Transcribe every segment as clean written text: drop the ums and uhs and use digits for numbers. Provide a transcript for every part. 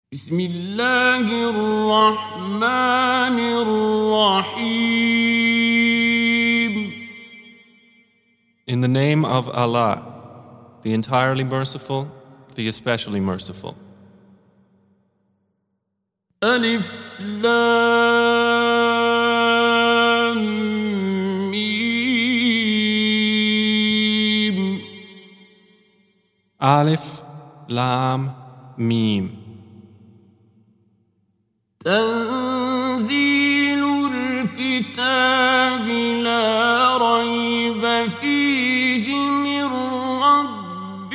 بسم الله الرحمن الرحيم. In the name of Allah, the entirely merciful, the especially merciful. ألف لام ميم. Alif, Lam, Mim. تنزيل الكتاب لا ريب فيه من رب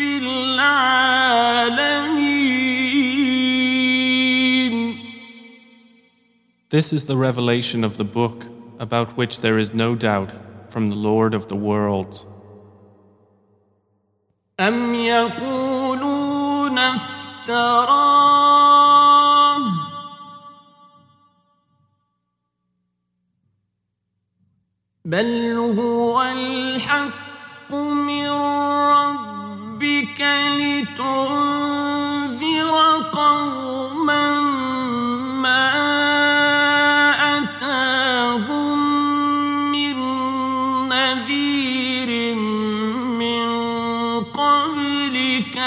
العالمين. This is the revelation of the book about which there is no doubt from the Lord of the worlds. أم يقولون افتراه بل هو الحق من ربك لتنذر قوما ما أتاهم من نذير من قبلك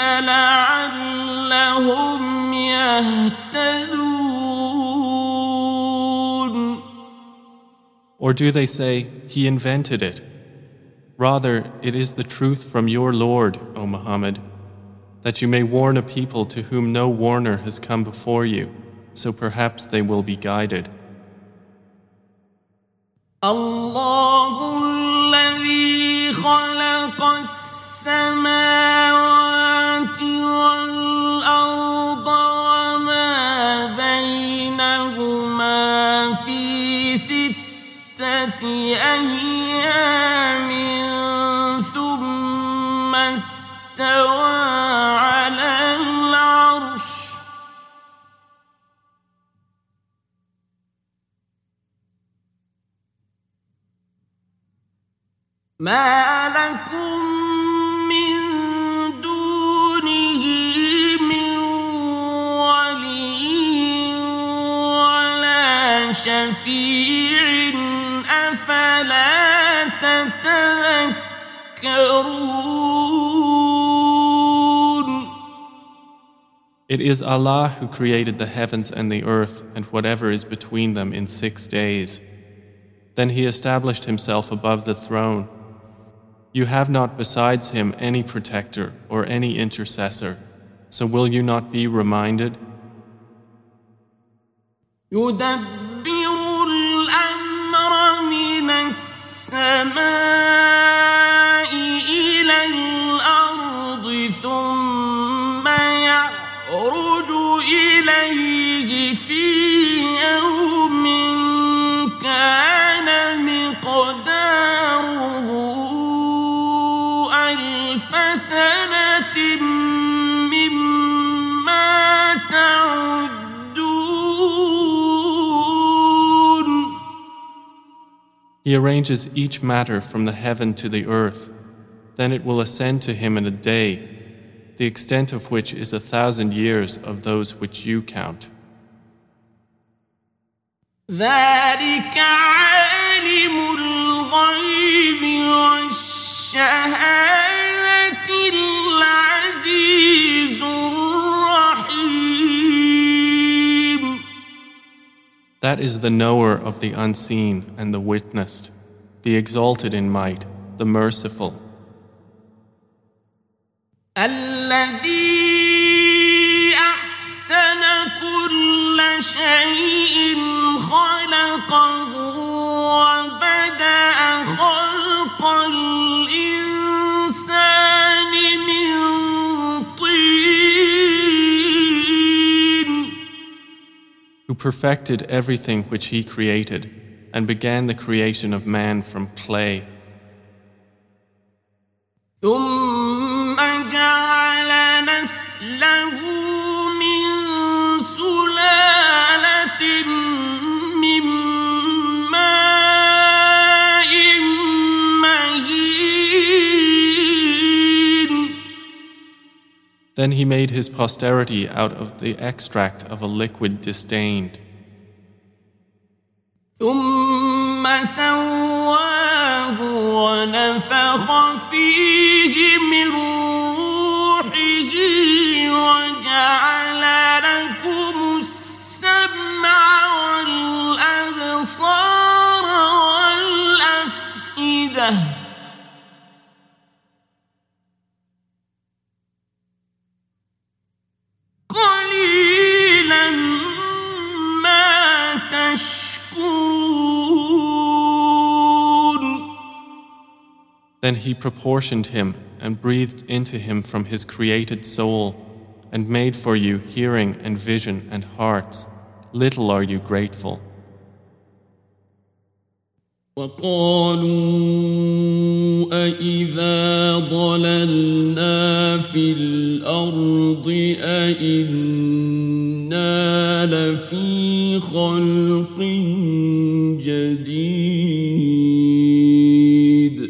لعلهم يهتدون. Or do they say, He invented it? Rather, it is the truth from your Lord, O Muhammad, that you may warn a people to whom no warner has come before you, so perhaps they will be guided. الله الذي خلق السماوات والأرض وما بينهما في 6 أيام ثم استوى على العرش ما لكم من دونه من ولي ولا شفيع أفلا تتذكرون. It is Allah who created the heavens and the earth and whatever is between them in 6 days. Then He established Himself above the throne. You have not besides Him any protector or any intercessor, so will you not be reminded? يدبر الأمر من السماء إلى الأرض ثم يعرج إليه في يوم كان مقداره 1000 سنة مما تعدون. He arranges each matter from the heaven to the earth. Then it will ascend to Him in a day, the extent of which is 1,000 years of those which you count. ذلك عالم الغيب والشهادة العزيز الرحيم. That is the knower of the unseen and the witnessed, the exalted in might, the merciful. الذي أحسن كل شيء خلقه وبدأ خلق الإنسان من طين. Who perfected everything which He created and began the creation of man from clay. ثم جعل نسله من سلالة من ماء مهين. Then he made his posterity out of the extract of a liquid disdained. ثم سواه ونفخ فيه من روحه وجعل لكم السمع والأبصار والأفئدة قليلا ما تشكرون. Then he proportioned him and breathed into him from his created soul and made for you hearing and vision and hearts. Little are you grateful. وقالوا أإذا ضللنا في الأرض أإنا لفي خلق جديد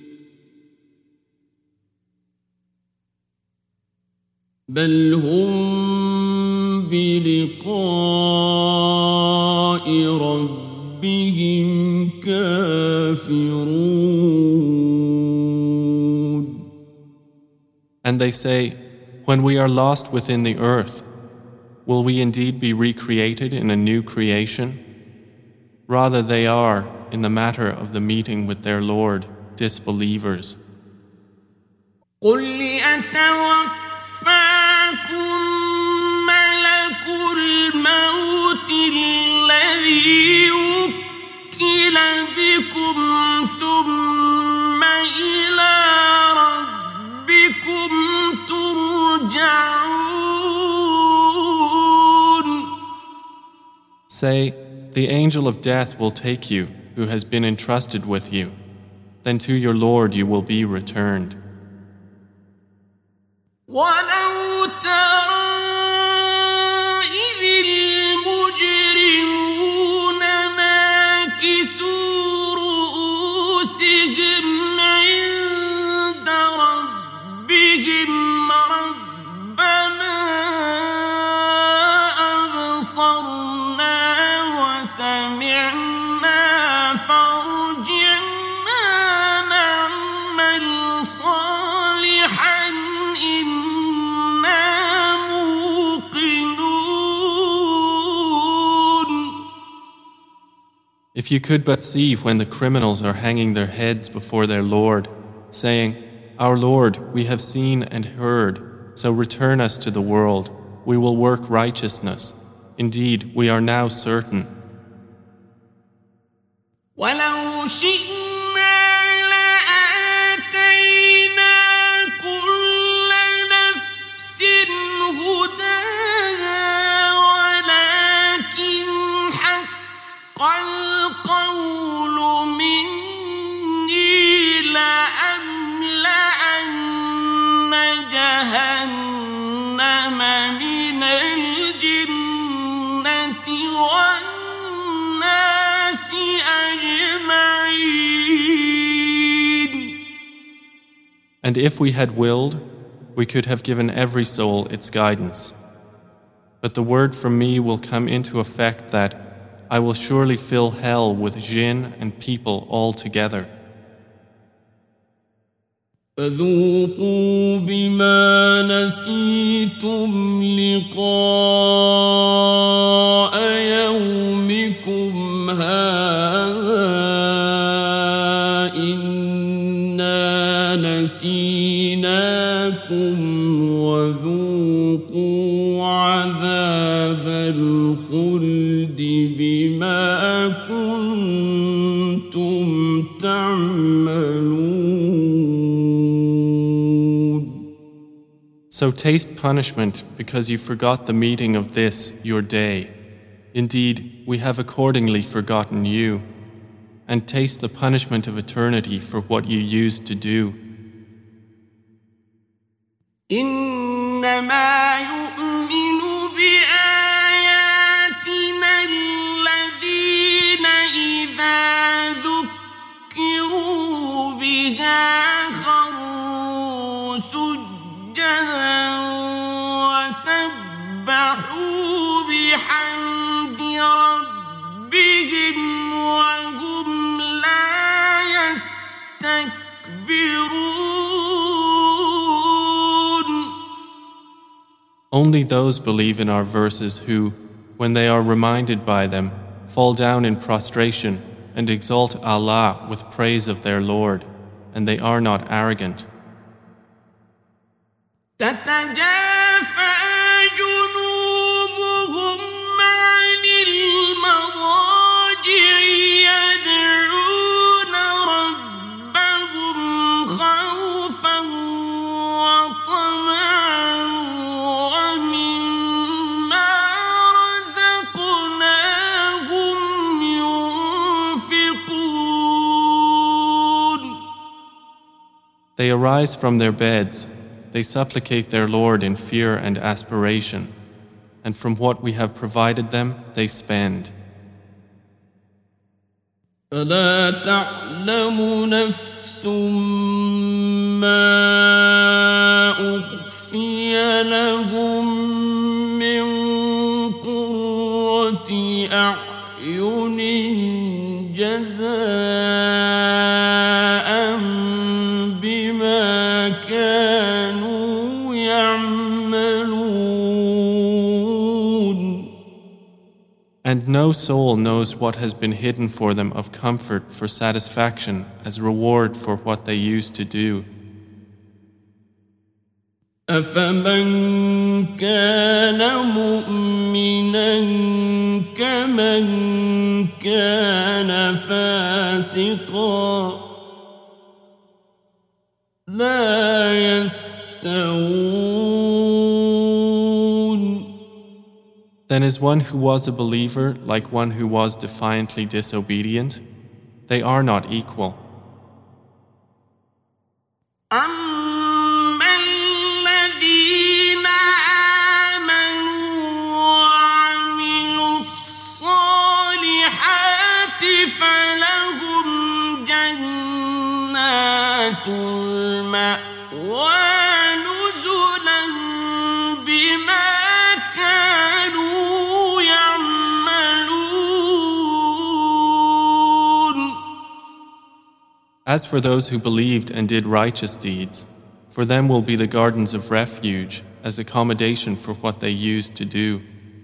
بل هم بلقاء ربهم كافرون. And they say, when we are lost within the earth, will we indeed be recreated in a new creation? Rather they are, in the matter of the meeting with their Lord, disbelievers. قل يتوفاكم ملك الموت الذي وكل بكم ثم إلى ربكم ترجعون. Say, the angel of death will take you, who has been entrusted with you. Then to your Lord you will be returned. ولو ترى إذ المجرمون ناكسوا رؤوسهم عند ربهم ربنا أبصرنا وسمعنا فارجعنا نعمل صالحا If you could but see when the criminals are hanging their heads before their Lord, saying, Our Lord, we have seen and heard, so return us to the world. We will work righteousness. Indeed, we are now certain. ولو شئنا لآتينا كل نفس هداها ولكن حق القول مني لأملأن جهنم من الجنة والناس أجمعين. And if we had willed, we could have given every soul its guidance. But the word from me will come into effect that I will surely fill hell with jinn and people all together. فذوقوا بما نسيتم لقاء يومكم هذا إنا نسيناكم وذوقوا عذاب الخلد بما كنتم تعملون. So taste punishment because you forgot the meeting of this, your day. Indeed, we have accordingly forgotten you. And taste the punishment of eternity for what you used to do. إنما يؤمن بآياتنا الذين إذا ذكروا بها خروا سجدا Only those believe in our verses who, when they are reminded by them, fall down in prostration and exalt Allah with praise of their Lord, and they are not arrogant. تتجافى جنوبهم عن المضاجع يدعون ربهم خوفا وطمعا ومما رزقناهم ينفقون. They arise from their beds. They supplicate their Lord in fear and aspiration, and from what we have provided them, they spend. فلا تعلم نفس ما أخفي لهم من قرة أعين جزاء بما كانوا يعملون. And no soul knows what has been hidden for them of comfort for satisfaction as reward for what they used to do. أفمن كان مؤمنا كمن كان فاسقا لا يستوون. Then is one who was a believer like one who was defiantly disobedient? They are not equal. أما الذين آمنوا وعملوا الصالحات فلهم جنات المأوى نزلا بما كانوا يعملون. As for those who believed and did righteous deeds, for them will be the gardens of refuge as accommodation for what they used to do.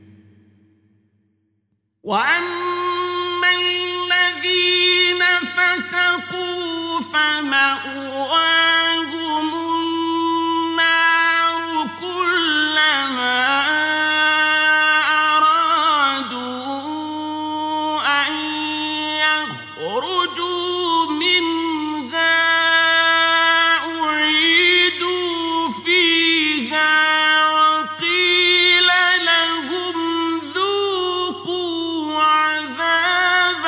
وأما الذين فسقوا فمأواهم النار كلما أرادوا أن يخرجوا منها أعيدوا فيها وقيل لهم ذوقوا عذاب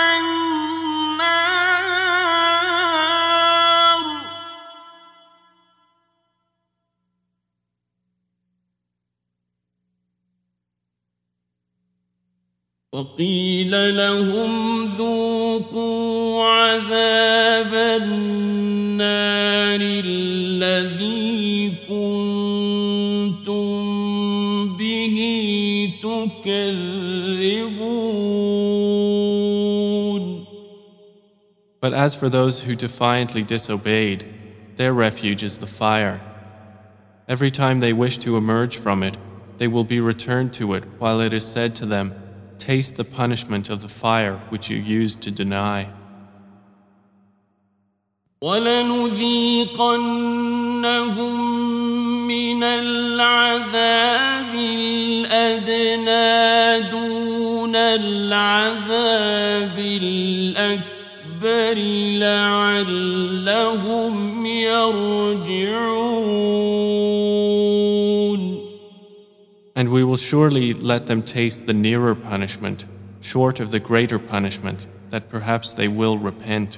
النار. وقيل لهم ذوقوا عذاب النار الذي كنتم به تكذبون. But as for those who defiantly disobeyed, their refuge is the fire. Every time they wish to emerge from it, they will be returned to it while it is said to them, "Taste the punishment of the fire which you used to deny." ولنذيقنهم من العذاب الأدنى دون العذاب الأكبر لعلهم يرجعون. And we will surely let them taste the nearer punishment, short of the greater punishment, that perhaps they will repent.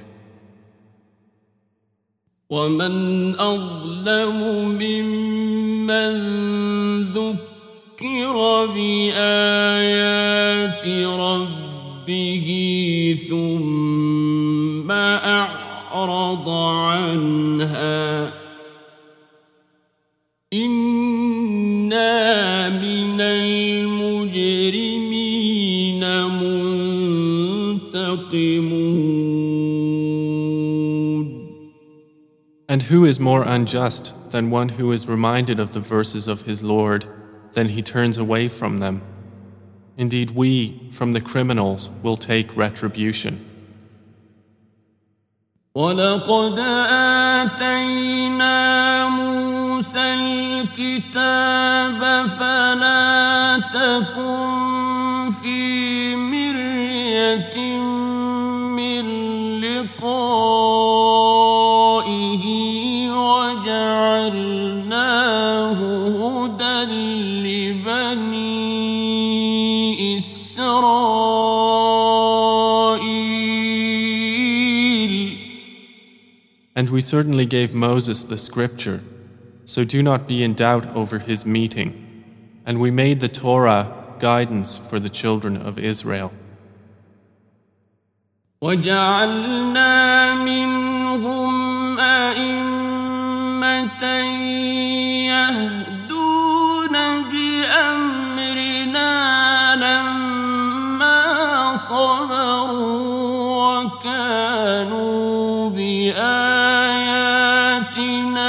ومن أظلم ممن ذكر بآيات ربه ثم أعرض عنها إنا من المجرمين منتقمون. And who is more unjust than one who is reminded of the verses of his Lord, then he turns away from them. Indeed, we, from the criminals, will take retribution. وَلَقَدْ آتَيْنَا مُوسَى الْكِتَابَ فَلَا تَكُنْ فِي مِرْيَةٍ مِّن لِقَائِهِ وَجَعَلْنَاهُ هُدًى لِبَنِي إِسْرَائِيلَ. And we certainly gave Moses the scripture, so do not be in doubt over his meeting. And we made the Torah guidance for the children of Israel. وَجَعَلْنَا مِنْهُمْ أَئِمَّةً يَهْدُونَ بِأَمْرِنَا لَمَّا صَبَرُوا وَكَانُوا بِآيَاتِنَا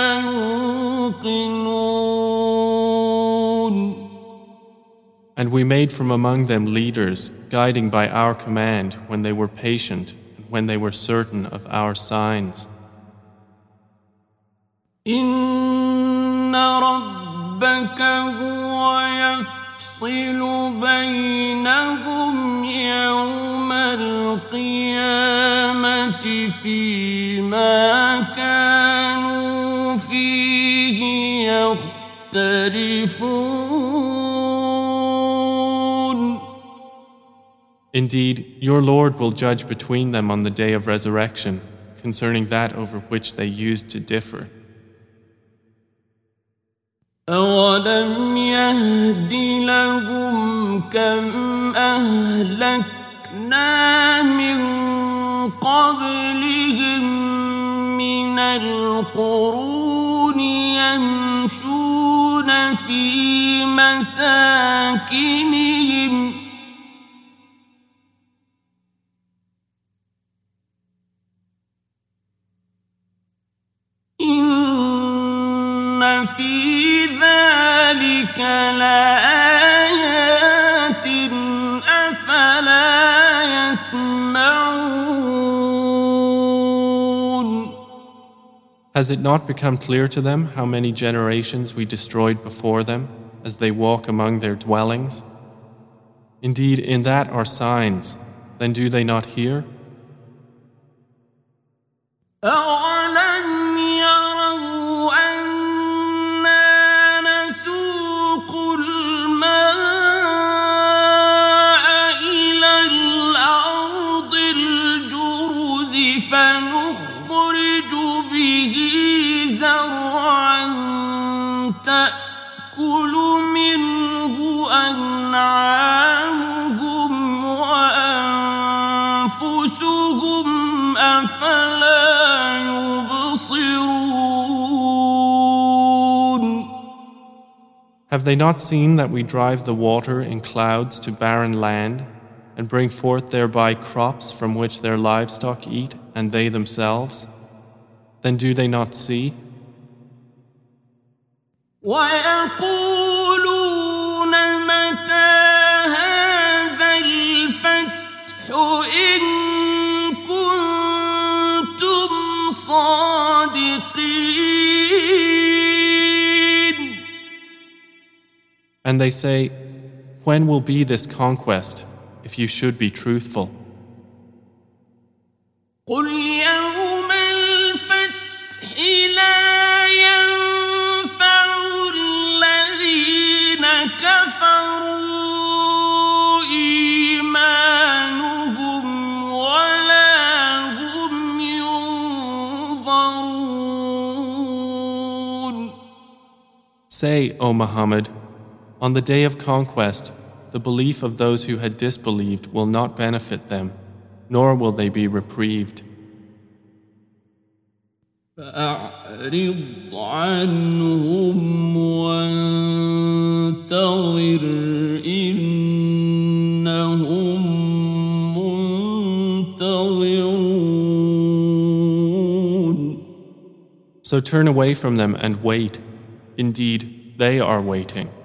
يُوقِنُونَ. And we made from among them leaders, guiding by our command when they were patient and when they were certain of our signs. إِنَّ رَبَّكَ هُوَ يَفْصِلُ بَيْنَهُمْ يَوْمَ الْقِيَامَةِ فِيمَا كَانُوا فِيهِ يَخْتَلِفُونَ. Indeed, your Lord will judge between them on the day of resurrection concerning that over which they used to differ. أَوَلَمْ يَهْدِ لَهُمْ كَمْ أَهْلَكْنَا مِنْ قَبْلِهِمْ مِنَ الْقُرُونِ يَمْشُونَ فِي مَسَاكِنِهِمْ إِنَّ فِي ذَلِكَ لَآيَاتٍ أَفَلَا يَسْمَعُونَ. Has it not become clear to them how many generations we destroyed before them as they walk among their dwellings? Indeed, in that are signs. Then do they not hear? أَوَلَمْ يَرَوْا أَنَّا نَسُوقُ الْمَاءَ إِلَى الْأَرْضِ الْجُرُزِ فَنُخْرِجُ بِهِ زَرْعًا تَأْكُلُ مِنْهُ أَنْعَامُهُمْ وَأَنفُسُهُمْ أَفَلَا يُبْصِرُونَ. Have they not seen that we drive the water in clouds to barren land and bring forth thereby crops from which their livestock eat and they themselves? Then do they not see? وَيَقُولُونَ مَتَى هَذَا الْفَتْحُ إِن كُنتُمْ صَادِقِينَ. And they say, when will be this conquest, if you should be truthful? قُلْ يَوْمَ الْفَتْحِ لَا يَنفَعُ الَّذِينَ كَفَرُوا إِيمَانُهُمْ وَلَا هُمْ يُنظَرُونَ. Say, O Muhammad, on the day of conquest, the belief of those who had disbelieved will not benefit them, nor will they be reprieved. فأعرض عنهم وانتظر إنهم منتظرون. So turn away from them and wait. Indeed, they are waiting.